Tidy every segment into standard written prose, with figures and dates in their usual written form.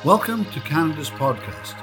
Welcome to Canada's podcast.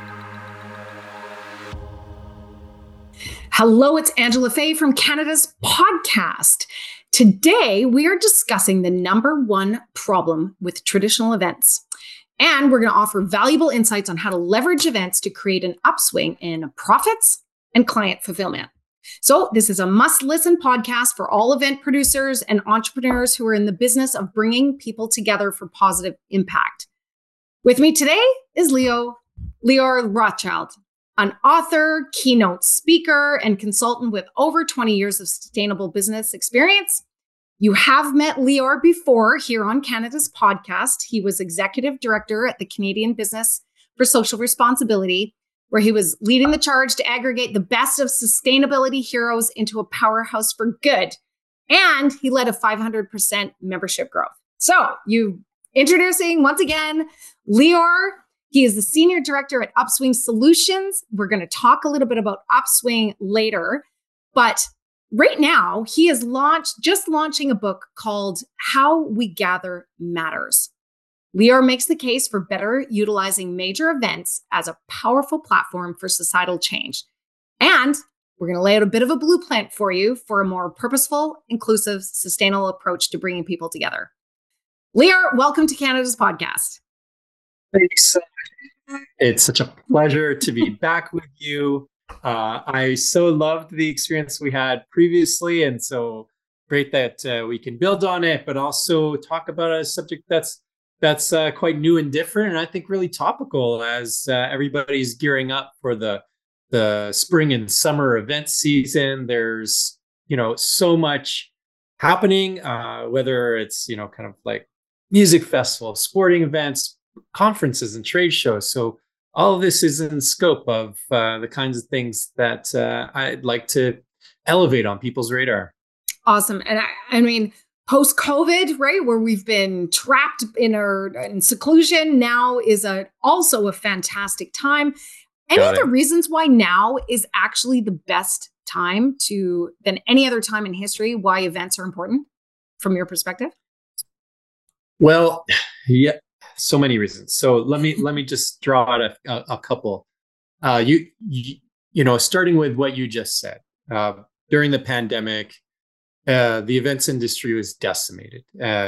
Hello, it's Angela Fay from Canada's podcast. Today, we are discussing the number one problem with traditional events. And we're going to offer valuable insights on how to leverage events to create an upswing in profits and client fulfillment. So this is a must-listen podcast for all event producers and entrepreneurs who are in the business of bringing people together for positive impact. With me today is Lior Rothschild, an author, keynote speaker, and consultant with over 20 years of sustainable business experience. You have met Lior before here on Canada's podcast. He was executive director at the Canadian Business for Social Responsibility, where he was leading the charge to aggregate the best of sustainability heroes into a powerhouse for good. And he led a 500% membership growth. So introducing once again, Lior. He is the senior director at Upswing Solutions. We're going to talk a little bit about Upswing later, but right now he is launching a book called How We Gather Matters. Lior makes the case for better utilizing major events as a powerful platform for societal change. And we're going to lay out a bit of a blueprint for you for a more purposeful, inclusive, sustainable approach to bringing people together. Lior, welcome to Canada's podcast. Thanks. It's such a pleasure to be back with you. I so loved the experience we had previously, and so great that we can build on it, but also talk about a subject that's quite new and different, and I think really topical as everybody's gearing up for the spring and summer event season. There's so much happening, whether it's kind of like music festivals, sporting events, conferences and trade shows. So all of this is in scope of the kinds of things that I'd like to elevate on people's radar. Awesome. And I mean, post-COVID, right, where we've been trapped in seclusion, now is also a fantastic time. Any of the reasons why now is actually the best time than any other time in history, why events are important from your perspective? Well, yeah. So many reasons. So let me just draw out a couple. Starting with what you just said. During the pandemic, the events industry was decimated.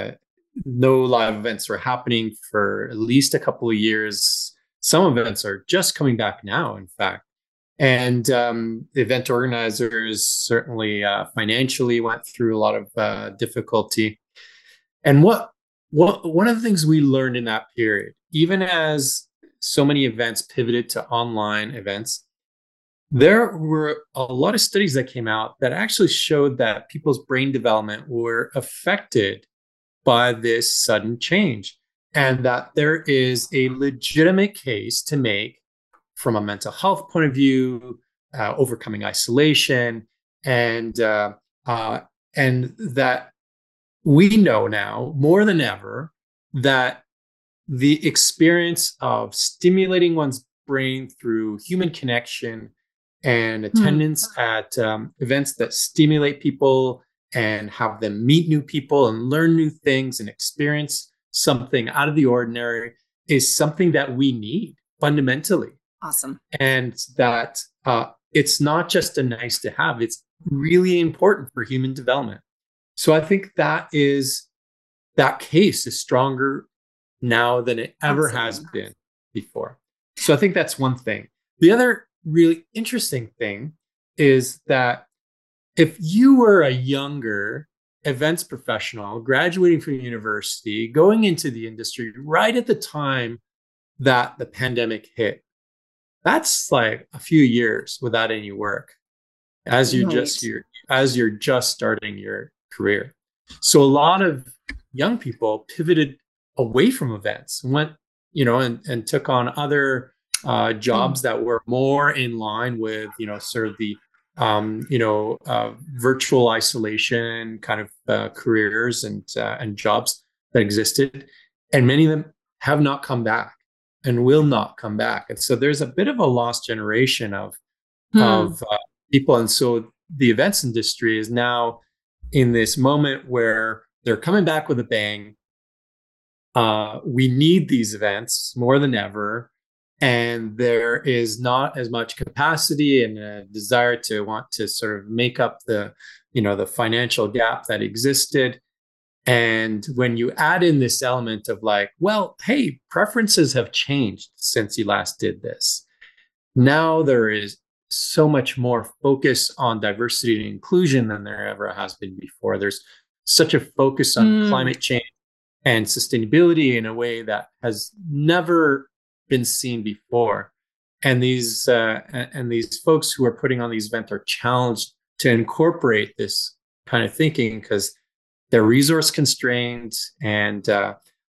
No live events were happening for at least a couple of years. Some events are just coming back now, in fact. And event organizers certainly financially went through a lot of difficulty. And one of the things we learned in that period, even as so many events pivoted to online events, there were a lot of studies that came out that actually showed that people's brain development were affected by this sudden change, and that there is a legitimate case to make from a mental health point of view, overcoming isolation, and that we know now more than ever that the experience of stimulating one's brain through human connection and attendance at events that stimulate people and have them meet new people and learn new things and experience something out of the ordinary is something that we need fundamentally. Awesome. And that it's not just a nice to have, it's really important for human development. So I think that case is stronger now than it ever has been before. So I think that's one thing. The other really interesting thing is that if you were a younger events professional graduating from university, going into the industry right at the time that the pandemic hit, that's like a few years without any work as you're just starting your career. So a lot of young people pivoted away from events, went, and took on other jobs that were more in line with, sort of the, virtual isolation kind of careers and jobs that existed. And many of them have not come back and will not come back. And so there's a bit of a lost generation of people. And so the events industry is now in this moment where they're coming back with a bang. we need these events more than ever, and there is not as much capacity and a desire to want to sort of make up the financial gap that existed. And when you add in this element of like, well, hey, preferences have changed since you last did this. Now there is so much more focus on diversity and inclusion than there ever has been before. There's such a focus on climate change and sustainability in a way that has never been seen before. And these folks who are putting on these events are challenged to incorporate this kind of thinking because they're resource constrained, and the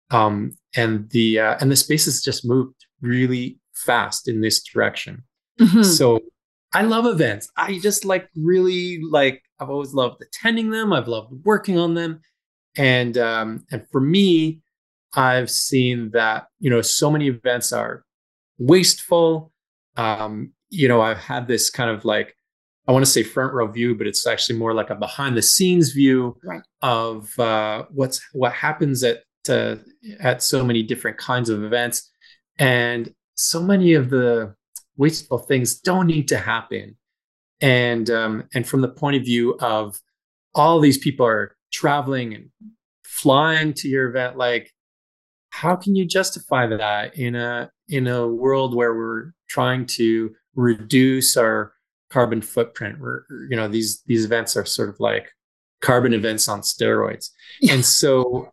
space has just moved really fast in this direction. Mm-hmm. So I love events. I just I've always loved attending them. I've loved working on them. And for me, I've seen that, so many events are wasteful. I've had this kind of like, I want to say front row view, but it's actually more like a behind the scenes view of what happens at so many different kinds of events. And so many of the wasteful things don't need to happen. And from the point of view of all these people are traveling and flying to your event, like, how can you justify that in a world where we're trying to reduce our carbon footprint? These events are sort of like carbon events on steroids. And so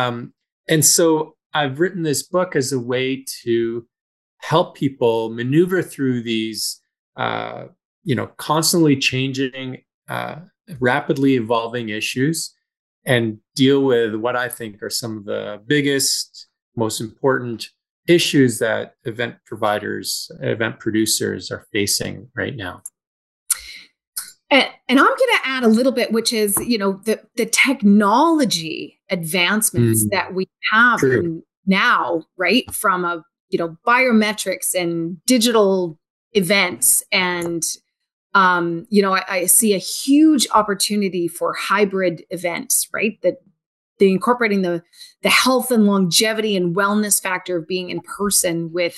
I've written this book as a way to help people maneuver through these constantly changing, rapidly evolving issues and deal with what I think are some of the biggest, most important issues that event providers, event producers are facing right now. And I'm going to add a little bit, which is, the technology advancements that we have now, right? From biometrics and digital events. And, I see a huge opportunity for hybrid events, right? That the incorporating the health and longevity and wellness factor of being in person with,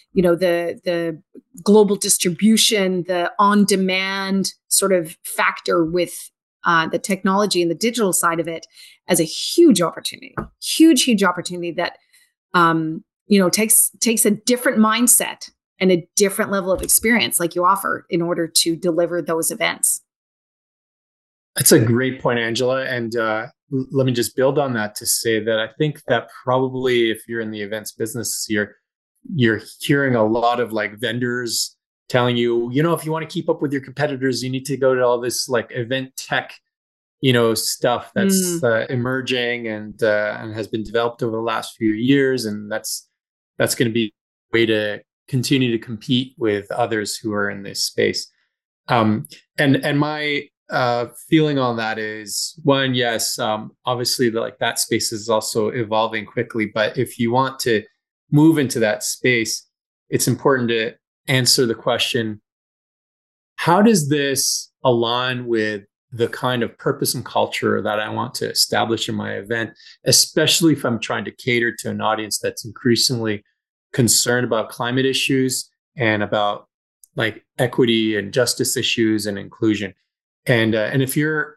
the global distribution, the on-demand sort of factor with the technology and the digital side of it as a huge opportunity that, takes a different mindset and a different level of experience like you offer in order to deliver those events. That's a great point, Angela. And let me just build on that to say that I think that probably if you're in the events business, you're hearing a lot of like vendors telling you, if you want to keep up with your competitors, you need to go to all this like event tech, stuff that's emerging and has been developed over the last few years. And that's going to be a way to continue to compete with others who are in this space. And my feeling on that is, one, yes, obviously that space is also evolving quickly, but if you want to move into that space, it's important to answer the question, how does this align with the kind of purpose and culture that I want to establish in my event, especially if I'm trying to cater to an audience that's increasingly concerned about climate issues and about like equity and justice issues and inclusion. And if you're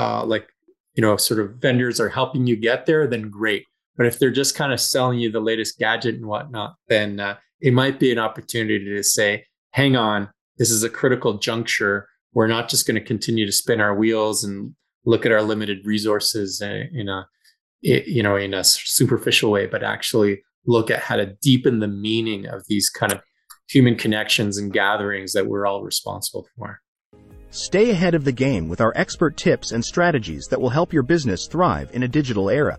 sort of vendors are helping you get there, then great. But if they're just kind of selling you the latest gadget and whatnot, then it might be an opportunity to say, hang on, this is a critical juncture. We're not just going to continue to spin our wheels and look at our limited resources in a superficial way, but actually look at how to deepen the meaning of these kind of human connections and gatherings that we're all responsible for. Stay ahead of the game with our expert tips and strategies that will help your business thrive in a digital era.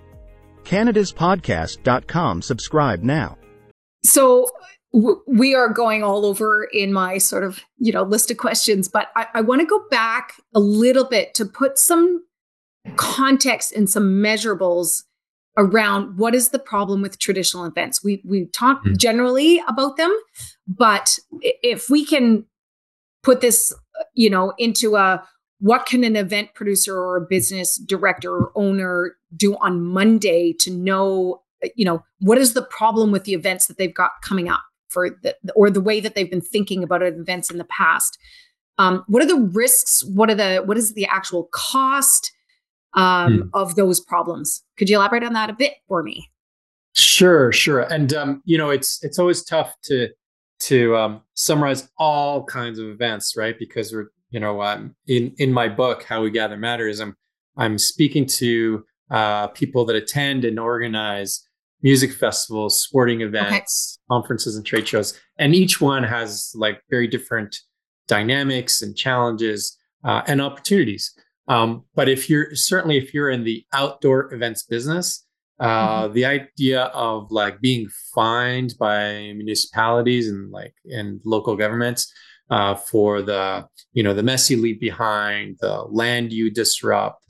CanadasPodcast.com. Subscribe now. So we are going all over in my sort of, list of questions, but I want to go back a little bit to put some context and some measurables around what is the problem with traditional events. We talked generally about them, but if we can put this, into what can an event producer or a business director or owner do on Monday to know what is the problem with the events that they've got coming up or the way that they've been thinking about events in the past. What are the risks? What is the actual cost of those problems? Could you elaborate on that a bit for me? Sure. And it's always tough to summarize all kinds of events, right? Because we're in my book, How We Gather Matters, I'm speaking to people that attend and organize music festivals, sporting events, conferences, and trade shows, and each one has like very different dynamics and challenges and opportunities. But if you're in the outdoor events business, the idea of like being fined by municipalities and local governments for the mess you leave behind, the land you disrupt,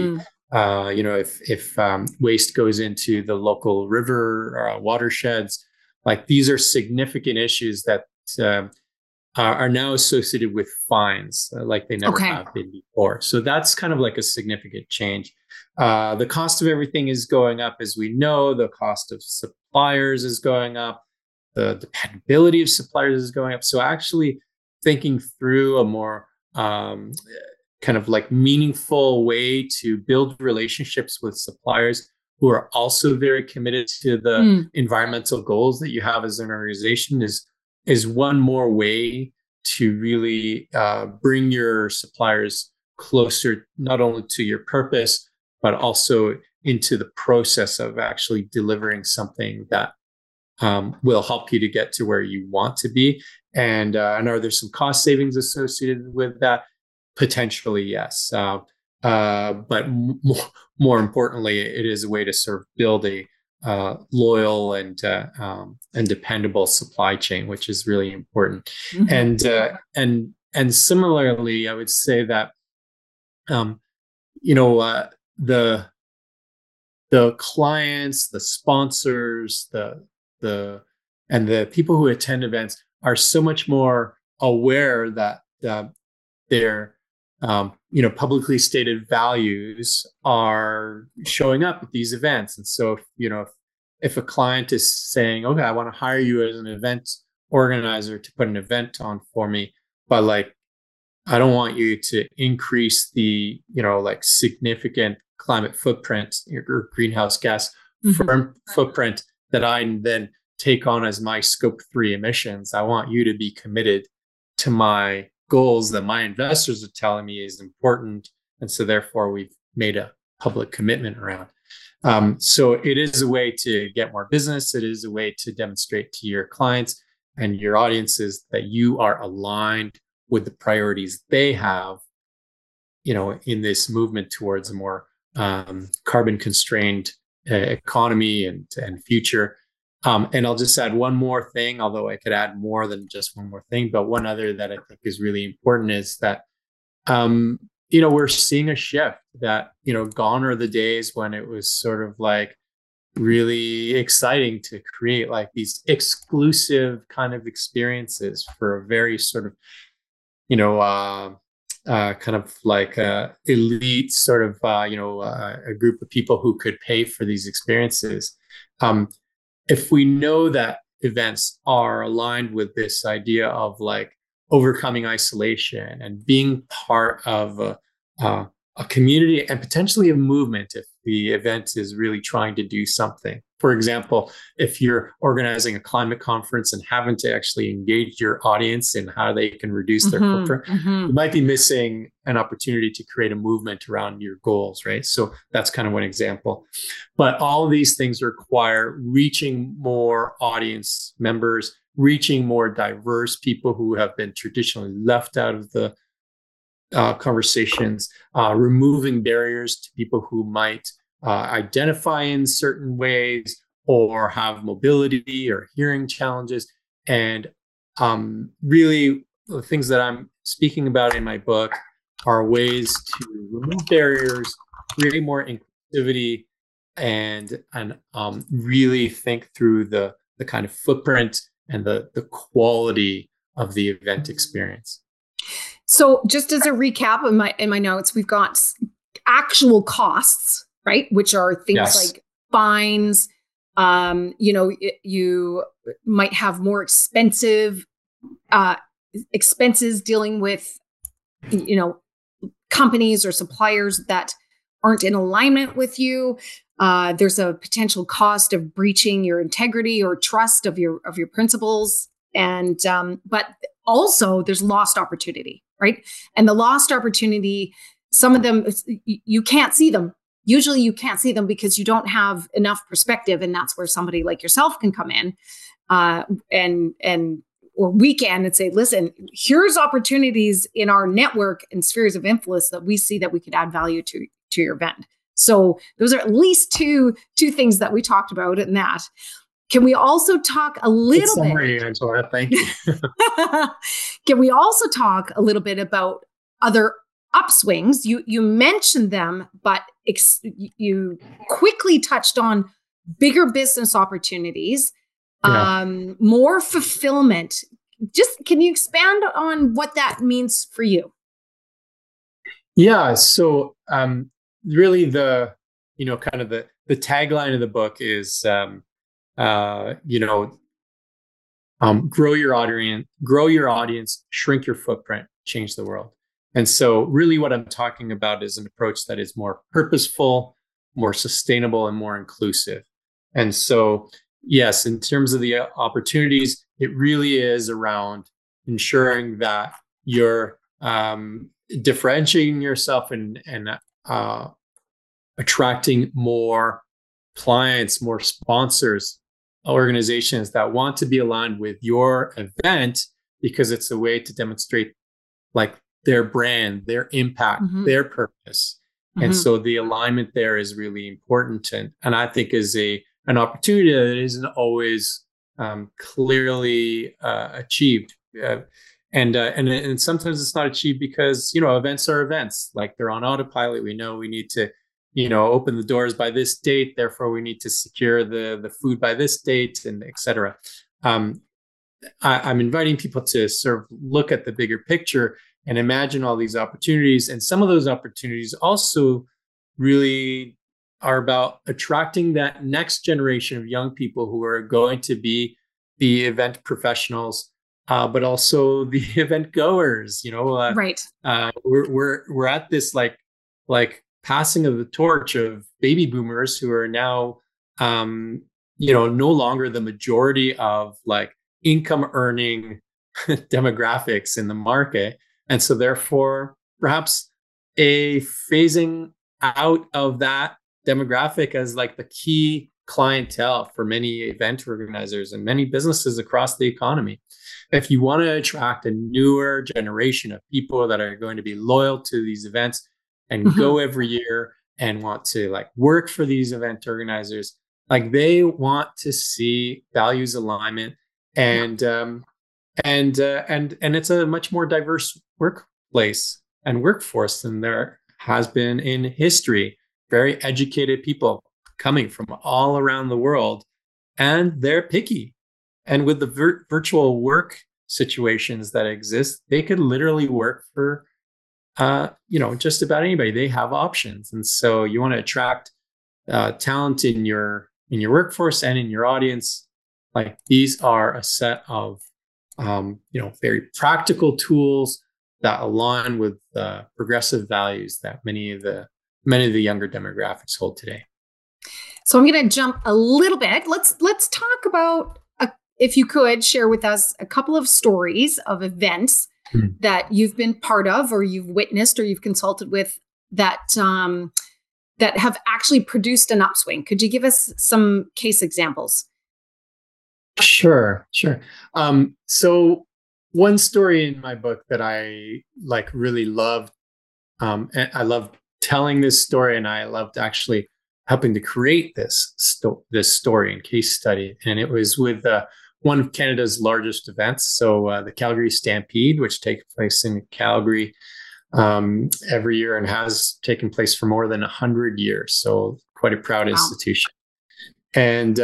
if waste goes into the local river watersheds, like these are significant issues that are now associated with fines like they never have been before. So that's kind of like a significant change. The cost of everything is going up, as we know. The cost of suppliers is going up. The dependability of suppliers is going up. So actually thinking through a more kind of like meaningful way to build relationships with suppliers who are also very committed to the environmental goals that you have as an organization is one more way to really bring your suppliers closer, not only to your purpose, but also into the process of actually delivering something that will help you to get to where you want to be. And are there some cost savings associated with that? Potentially, yes. But more importantly, it is a way to sort of build a loyal and dependable supply chain, which is really important. And similarly, I would say that the clients, the sponsors, and the people who attend events are so much more aware that their publicly stated values are showing up at these events. And so, if a client is saying, okay, I want to hire you as an event organizer to put an event on for me, but like, I don't want you to increase the, significant climate footprint or greenhouse gas footprint that I then take on as my scope 3 emissions. I want you to be committed to my goals that my investors are telling me is important. And so therefore we've made a public commitment around. So it is a way to get more business. It is a way to demonstrate to your clients and your audiences that you are aligned with the priorities they have, in this movement towards a more carbon constrained economy and future. And I'll just add one more thing, although I could add more than just one more thing, but one other that I think is really important is that, we're seeing a shift that, gone are the days when it was sort of like really exciting to create like these exclusive kind of experiences for a very sort of, kind of like elite sort of, a group of people who could pay for these experiences. If we know that events are aligned with this idea of like overcoming isolation and being part of a community and potentially a movement, if the event is really trying to do something. For example, if you're organizing a climate conference and having to actually engage your audience in how they can reduce their footprint, you might be missing an opportunity to create a movement around your goals, right? So that's kind of one example. But all of these things require reaching more audience members, reaching more diverse people who have been traditionally left out of the conversations, removing barriers to people who might identify in certain ways or have mobility or hearing challenges. And really, the things that I'm speaking about in my book are ways to remove barriers, create more inclusivity, and really think through the kind of footprint and the quality of the event experience. So just as a recap in my notes, we've got actual costs, right? Which are things like fines, You might have more expensive expenses dealing with, companies or suppliers that aren't in alignment with you. There's a potential cost of breaching your integrity or trust of your principles. And but also there's lost opportunity, right? And the lost opportunity, some of them you can't see them. Usually you can't see them because you don't have enough perspective, and that's where somebody like yourself can come in, or we can, and say, listen, here's opportunities in our network and spheres of influence that we see that we could add value to your event. So those are at least two things that we talked about in that. Can we also talk a little bit? Angela, thank you. Can we also talk a little bit about other upswings? You mentioned them, but you quickly touched on bigger business opportunities, more fulfillment. Just can you expand on what that means for you? Yeah. So really the tagline of the book is grow your audience, shrink your footprint, change the world. And so really what I'm talking about is an approach that is more purposeful, more sustainable, and more inclusive. And so, yes, in terms of the opportunities, it really is around ensuring that you're differentiating yourself and attracting more clients, more sponsors, organizations that want to be aligned with your event, because it's a way to demonstrate like their brand, their impact, their purpose. And so the alignment there is really important, and I think is an opportunity that isn't always clearly achieved. And sometimes it's not achieved because, events are events, like they're on autopilot. We know we need to, open the doors by this date. Therefore, we need to secure the food by this date, and et cetera. I'm inviting people to sort of look at the bigger picture and imagine all these opportunities. And some of those opportunities also really are about attracting that next generation of young people who are going to be the event professionals, but also the event goers. Right. We're at this like passing of the torch of baby boomers who are now, no longer the majority of like income earning demographics in the market. And so therefore, perhaps a phasing out of that demographic as like the key clientele for many event organizers and many businesses across the economy. If you want to attract a newer generation of people that are going to be loyal to these events and go every year and want to like work for these event organizers, like they want to see values alignment, and it's a much more diverse workplace and workforce than there has been in history. Very educated people coming from all around the world, and they're picky. And with the virtual work situations that exist, they could literally work for just about anybody. They have options. And so you want to attract talent in your workforce and in your audience. Like these are a set of very practical tools that align with progressive values that many of the younger demographics hold today. So I'm going to jump a little bit. Let's talk about, if you could share with us a couple of stories of events that you've been part of, or you've witnessed, or you've consulted with that have actually produced an upswing. Could you give us some case examples? Sure. So one story in my book that I really loved, and I loved telling this story, and I loved actually helping to create this story and case study. And it was with one of Canada's largest events. So the Calgary Stampede, which takes place in Calgary every year and has taken place for more than 100 years. So quite a proud institution. And,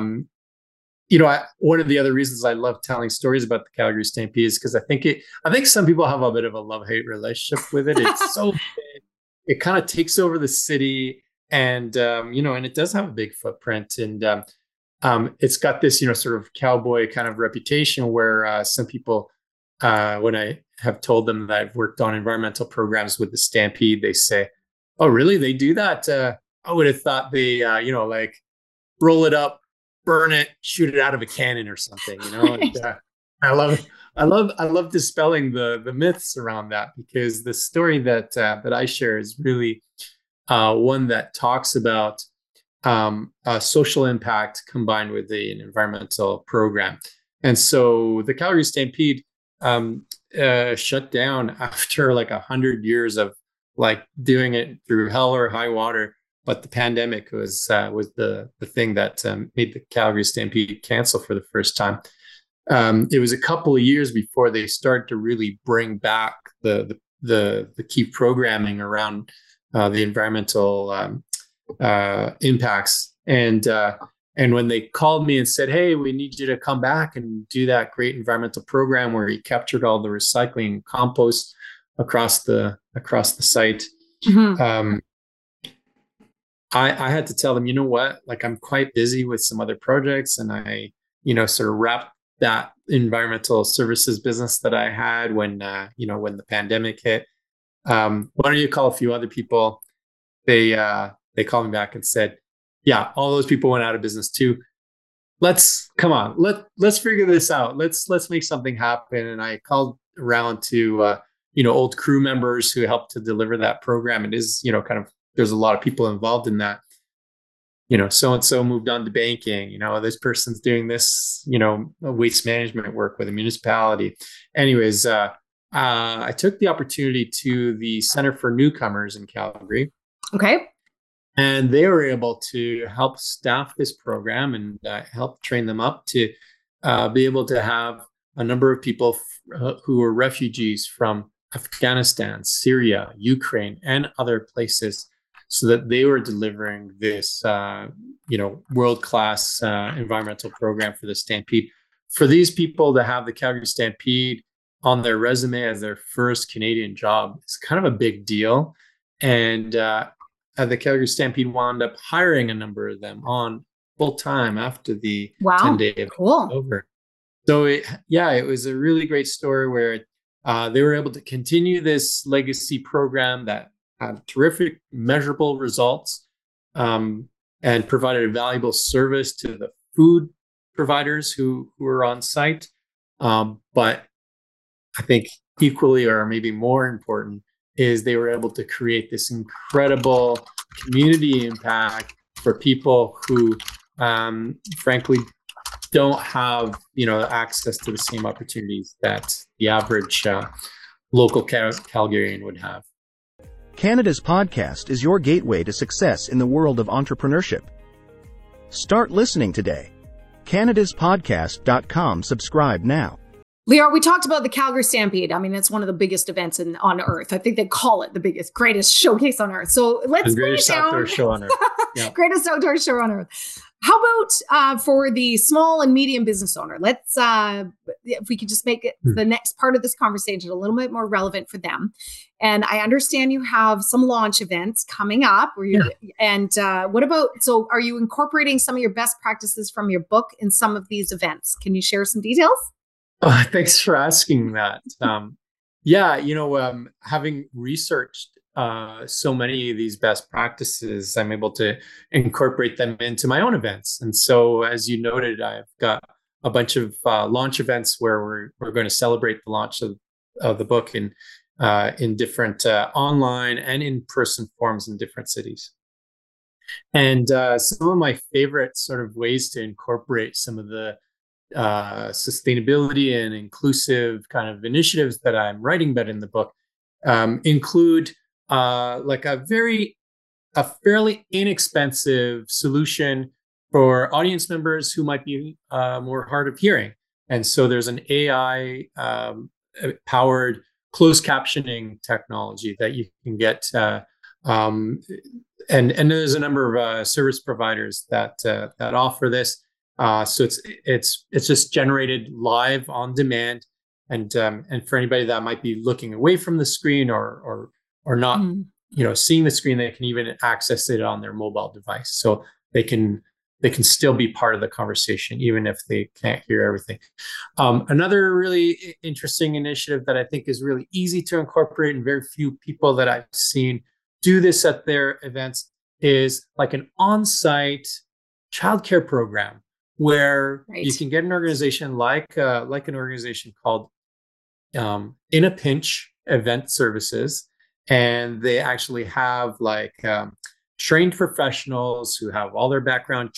one of the other reasons I love telling stories about the Calgary Stampede is because I think some people have a bit of a love-hate relationship with it. It's so big. It kind of takes over the city, and and it does have a big footprint. And it's got this, sort of cowboy kind of reputation where some people, when I have told them that I've worked on environmental programs with the Stampede, they say, "Oh, really? They do that?" I would have thought they, like roll it up, burn it, shoot it out of a cannon or something. Right. And, I love dispelling the myths around that, because the story that I share is really one that talks about a social impact combined with an environmental program. And so the Calgary Stampede shut down after like 100 years of like doing it through hell or high water. But the pandemic was the thing that made the Calgary Stampede cancel for the first time. It was a couple of years before they started to really bring back the key programming around the environmental impacts. And when they called me and said, "Hey, we need you to come back and do that great environmental program where you captured all the recycling and compost across the site," Mm-hmm. I had to tell them, you know what, like I'm quite busy with some other projects, and I, sort of wrapped that environmental services business that I had when the pandemic hit. Why don't you call a few other people? They called me back and said, "Yeah, all those people went out of business too. Let's figure this out. Let's make something happen." And I called around to old crew members who helped to deliver that program. It is, kind of, there's a lot of people involved in that. So and so moved on to banking. This person's doing this, waste management work with a municipality. Anyways, I took the opportunity to the Center for Newcomers in Calgary. Okay. And they were able to help staff this program and help train them up to be able to have a number of people who were refugees from Afghanistan, Syria, Ukraine, and other places, so that they were delivering this, world-class environmental program for the Stampede. For these people to have the Calgary Stampede on their resume as their first Canadian job is kind of a big deal. And the Calgary Stampede wound up hiring a number of them on full time after the 10-day event was over. So it was a really great story where they were able to continue this legacy program that had terrific measurable results, and provided a valuable service to the food providers who were on site. But I think equally, or maybe more important, is they were able to create this incredible community impact for people who, frankly, don't have access to the same opportunities that the average local Calgarian would have. Canada's podcast is your gateway to success in the world of entrepreneurship. Start listening today. CanadasPodcast.com. Subscribe now. Lior, we talked about the Calgary Stampede. I mean, it's one of the biggest events on Earth. I think they call it the greatest showcase on Earth. So let's the greatest outdoor show on Earth. Yeah. Greatest outdoor show on Earth. How about for the small and medium business owner? Let's, if we could just make it the next part of this conversation a little bit more relevant for them. And I understand you have some launch events coming up. And what about, so are you incorporating some of your best practices from your book in some of these events? Can you share some details? Oh, thanks for asking that. Having researched so many of these best practices, I'm able to incorporate them into my own events. And so, as you noted, I've got a bunch of launch events where we're going to celebrate the launch of the book in different online and in-person forms in different cities. And some of my favorite sort of ways to incorporate some of the sustainability and inclusive kind of initiatives that I'm writing about in the book include like a fairly inexpensive solution for audience members who might be more hard of hearing. And so there's an AI powered closed captioning technology that you can get, and there's a number of service providers that offer this. So it's just generated live on demand, and for anybody that might be looking away from the screen or not, seeing the screen, they can even access it on their mobile device. So they can they can still be part of the conversation, even if they can't hear everything. Another really interesting initiative that I think is really easy to incorporate, and very few people that I've seen do this at their events, is like an on-site childcare program where you can get an organization like an organization called In a Pinch Event Services, and they actually have like trained professionals who have all their background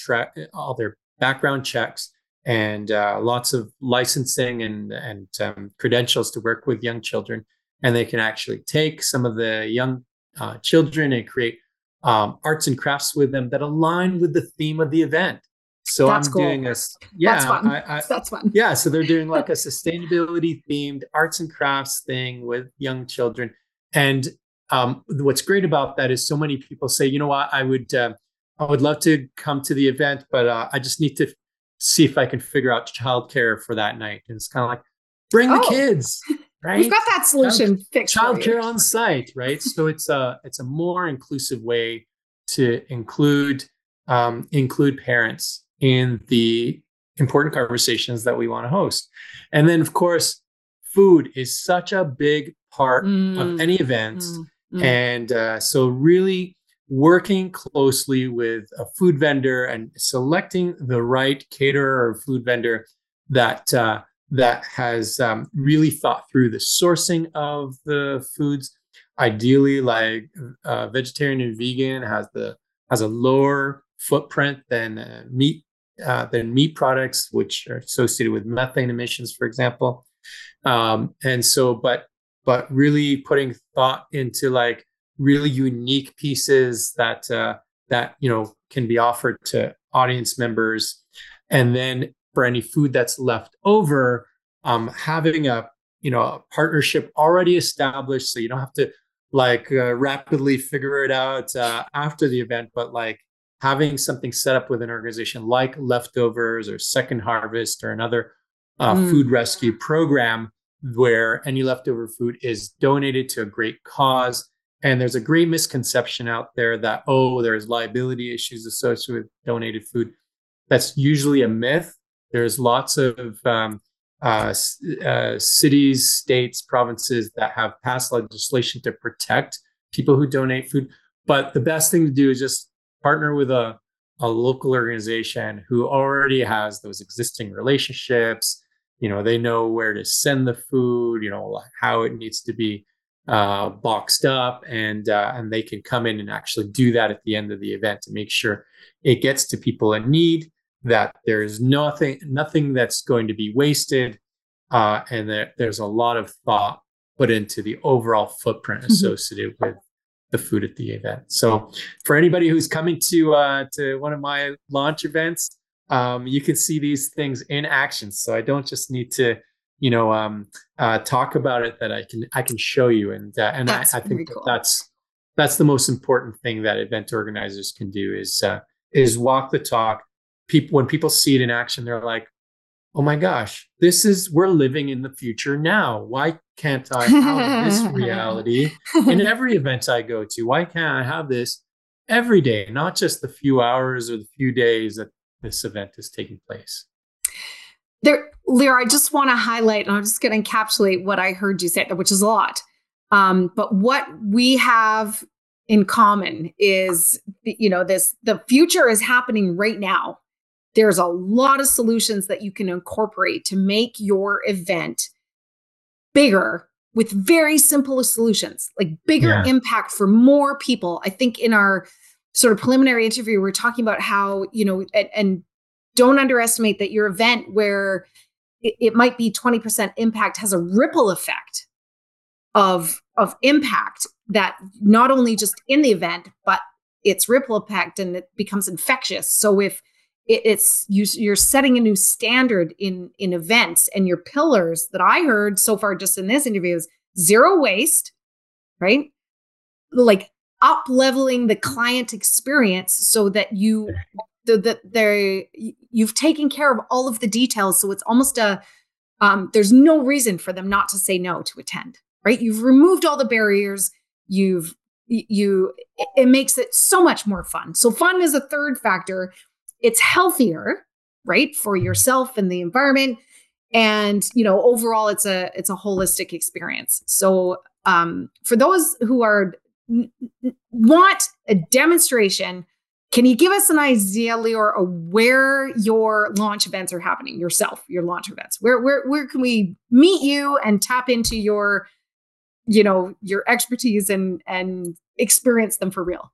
checks and lots of licensing and credentials to work with young children, and they can actually take some of the young children and create arts and crafts with them that align with the theme of the event. So That's I'm cool. doing That's fun. That's fun. Yeah, so they're doing like a sustainability themed arts and crafts thing with young children. And what's great about that is so many people say, you know what, I would love to come to the event, but I just need to see if I can figure out childcare for that night. And it's kind of like, bring the kids, right? We've got that solution fixed. Childcare on site, right? So it's a more inclusive way to include parents in the important conversations that we want to host. And then, of course, food is such a big part of any event. And so really working closely with a food vendor and selecting the right caterer or food vendor that has really thought through the sourcing of the foods. Ideally, like vegetarian and vegan has a lower footprint than meat products, which are associated with methane emissions, for example. And so, but really putting thought into like really unique pieces that can be offered to audience members. And then for any food that's left over, having a partnership already established, so you don't have to rapidly figure it out after the event, but like having something set up with an organization like Leftovers or Second Harvest or another food rescue program where any leftover food is donated to a great cause. And there's a great misconception out there that, there's liability issues associated with donated food. That's usually a myth. There's lots of cities, states, provinces that have passed legislation to protect people who donate food. But the best thing to do is just partner with a local organization who already has those existing relationships. They know where to send the food, how it needs to be boxed up, and they can come in and actually do that at the end of the event to make sure it gets to people in need, that there's nothing that's going to be wasted, and that there's a lot of thought put into the overall footprint associated with the food at the event. So for anybody who's coming to one of my launch events, you can see these things in action. So I don't just need to, talk about it, that I can show you. And I think cool. that's the most important thing that event organizers can do is walk the talk. When people see it in action, they're like, oh my gosh, we're living in the future now. Why can't I have this reality in every event I go to? Why can't I have this every day, not just the few hours or the few days that this event is taking place? Lyra, I just want to highlight, and I'm just going to encapsulate what I heard you say, which is a lot. But what we have in common is, the future is happening right now. There's a lot of solutions that you can incorporate to make your event bigger with very simple solutions, like bigger impact for more people. I think in our sort of preliminary interview, we're talking about how, and don't underestimate that your event where it might be 20% impact has a ripple effect of impact that not only just in the event, but it's ripple effect and it becomes infectious. So if you're setting a new standard in events, and your pillars that I heard so far just in this interview is zero waste, right? Like up-leveling the client experience so that you've taken care of all of the details. So it's almost there's no reason for them not to say no to attend, right? You've removed all the barriers. It makes it so much more fun. So fun is a third factor. it's healthier, right, for yourself and the environment. And, overall, it's a holistic experience. So for those who want a demonstration, can you give us an idea, Lior, of where your launch events are happening yourself, your launch events? Where can we meet you and tap into your expertise and experience them for real?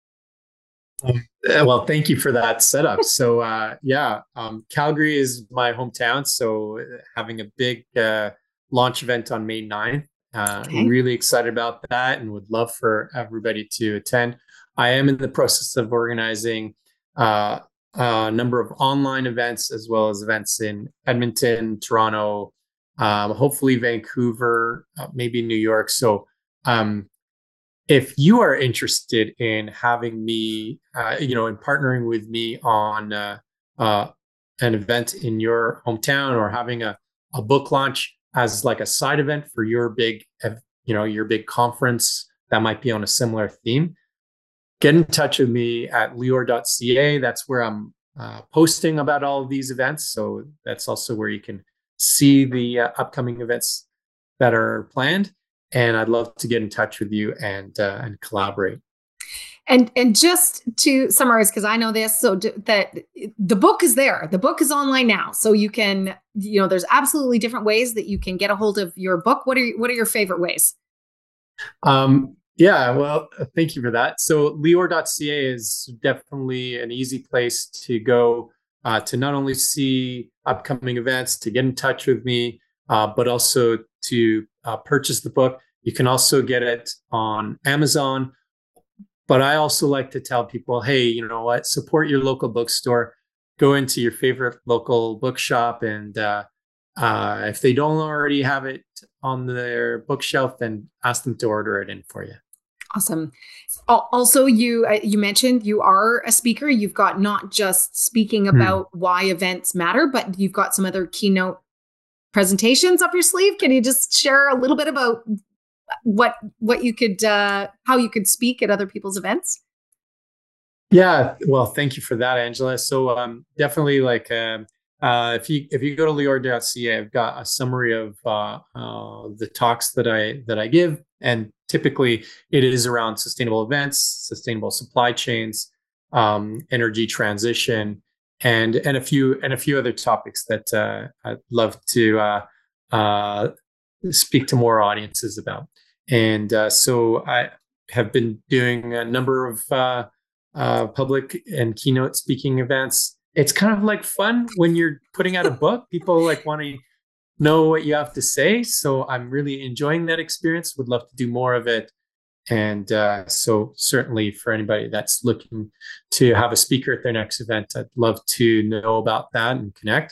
Well, thank you for that setup. So, Calgary is my hometown. So having a big launch event on May 9th. Really excited about that and would love for everybody to attend. I am in the process of organizing a number of online events as well as events in Edmonton, Toronto, hopefully Vancouver, maybe New York. So if you are interested in having me, in partnering with me on an event in your hometown or having a book launch as like a side event for your big conference that might be on a similar theme, get in touch with me at lior.ca. That's where I'm posting about all of these events. So that's also where you can see the upcoming events that are planned. And I'd love to get in touch with you and collaborate. And just to summarize, because I know this, so that the book is there. The book is online now, so you can, there's absolutely different ways that you can get a hold of your book. What are your favorite ways? Well, thank you for that. So lior.ca is definitely an easy place to go to not only see upcoming events, to get in touch with me, but also to purchase the book. You can also get it on Amazon. But I also like to tell people, hey, you know what? Support your local bookstore. Go into your favorite local bookshop, and if they don't already have it on their bookshelf, then ask them to order it in for you. Awesome. Also, you mentioned you are a speaker. You've got not just speaking about why events matter, but you've got some other keynote presentations up your sleeve. Can you just share a little bit about what you could, how you could speak at other people's events? Yeah, well, thank you for that, Angela. So definitely, if you go to lior.ca, I've got a summary of the talks that I give, and typically it is around sustainable events, sustainable supply chains, energy transition, and a few other topics that I'd love to speak to more audiences about. And so I have been doing a number of public and keynote speaking events. It's kind of like fun when you're putting out a book. People want to know what you have to say. So I'm really enjoying that experience. Would love to do more of it. And so certainly for anybody that's looking to have a speaker at their next event, I'd love to know about that and connect.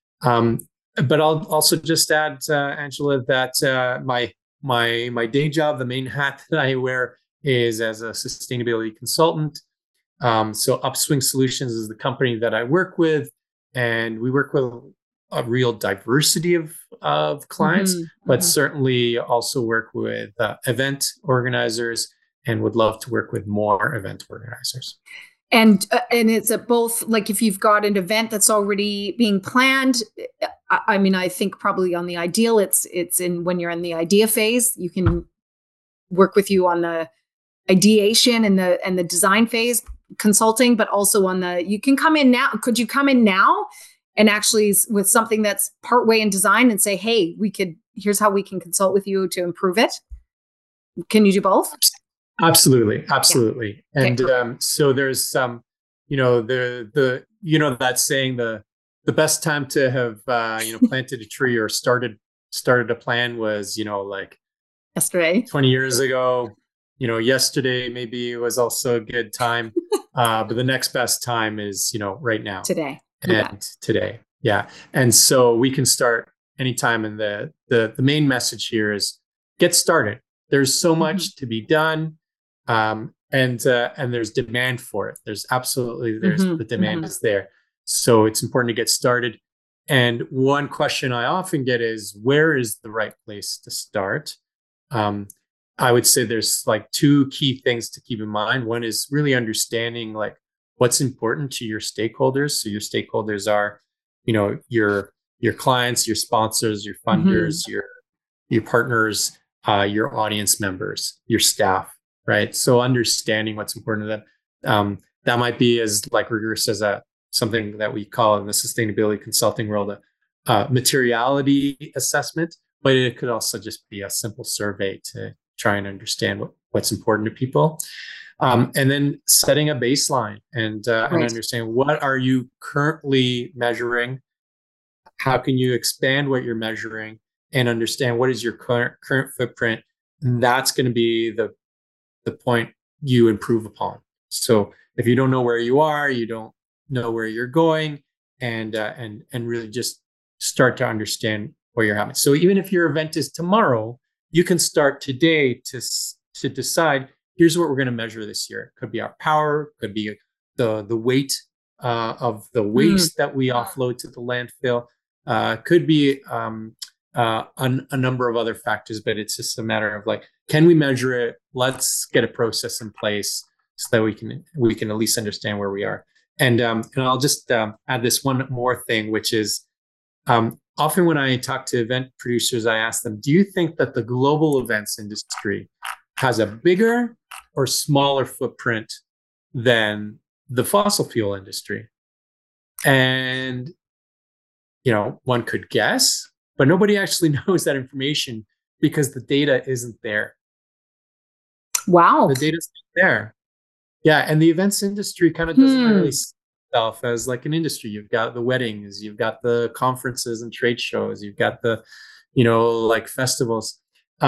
But I'll also just add, Angela, that my day job, the main hat that I wear, is as a sustainability consultant. So Upswing Solutions is the company that I work with, and we work with a real diversity of clients, but certainly also work with event organizers, and would love to work with more event organizers. And it's at both, like if you've got an event that's already being planned, I mean, I think probably on the ideal, it's in when you're in the idea phase, you can work with you on the ideation and the design phase consulting, but also on you can come in now. Could you come in now and actually with something that's partway in design and say, hey, here's how we can consult with you to improve it? Can you do both? Absolutely. Yeah. And so there's some, that saying, the best time to have planted a tree or started a plan was yesterday, 20 years ago. Yesterday maybe was also a good time, but the next best time is right now, today, today. Yeah, and so we can start anytime. And the main message here is get started. There's so much to be done. And there's demand for it. The demand is there. So it's important to get started. And one question I often get is, where is the right place to start? I would say there's two key things to keep in mind. One is really understanding what's important to your stakeholders. So your stakeholders are, your clients, your sponsors, your funders, your partners, your audience members, your staff, right? So understanding what's important to them. That might be, as like Ruger says, something that we call in the sustainability consulting world a materiality assessment, but it could also just be a simple survey to try and understand what's important to people. And then setting a baseline and understand, what are you currently measuring? How can you expand what you're measuring and understand what is your current footprint? And that's going to be the point you improve upon. So if you don't know where you are, you don't know where you're going, and really just start to understand where you're having. So even if your event is tomorrow, you can start today to decide, here's what we're going to measure this year. It could be our power, could be the weight of the waste that we offload to the landfill, could be a number of other factors, but it's just a matter of like, can we measure it? Let's get a process in place so that we can at least understand where we are. And I'll just add this one more thing, which is often when I talk to event producers, I ask them, do you think that the global events industry has a bigger or smaller footprint than the fossil fuel industry? And, one could guess, but nobody actually knows that information because the data isn't there. Wow. The data's not there. Yeah. And the events industry kind of doesn't really see itself as like an industry. You've got the weddings, you've got the conferences and trade shows, you've got the, like festivals.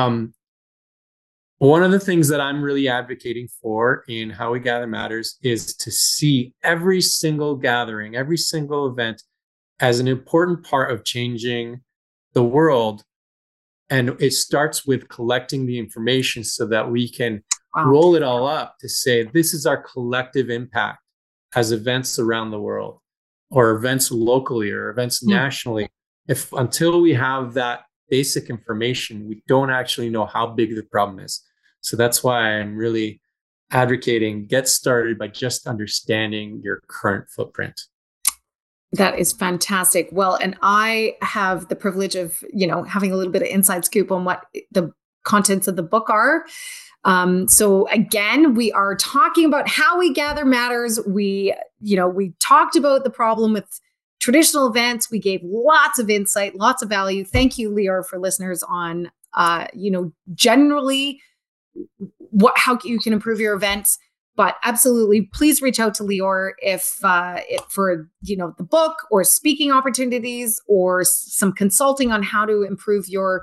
One of the things that I'm really advocating for in How We Gather Matters is to see every single gathering, every single event as an important part of changing the world. And it starts with collecting the information so that we can roll it all up to say, this is our collective impact as events around the world, or events locally, or events nationally. Until we have that basic information, we don't actually know how big the problem is. So that's why I'm really advocating, get started by just understanding your current footprint. That is fantastic. Well, and I have the privilege of, having a little bit of inside scoop on what the contents of the book are. So again, we are talking about How We Gather Matters. We talked about the problem with traditional events. We gave lots of insight, lots of value. Thank you, Lior, for listeners on, generally how you can improve your events. But absolutely, please reach out to Lior if for the book or speaking opportunities or some consulting on how to improve your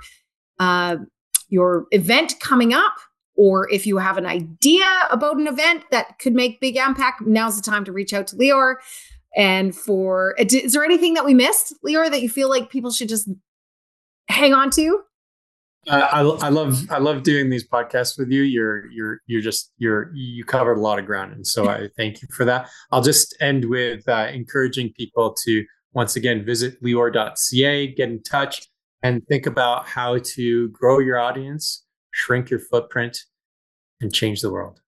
event coming up. Or if you have an idea about an event that could make big impact, now's the time to reach out to Lior. And is there anything that we missed, Lior, that you feel like people should just hang on to? I love doing these podcasts with you. You covered a lot of ground, and so I thank you for that. I'll just end with encouraging people to once again visit lior.ca, get in touch, and think about how to grow your audience, shrink your footprint, and change the world.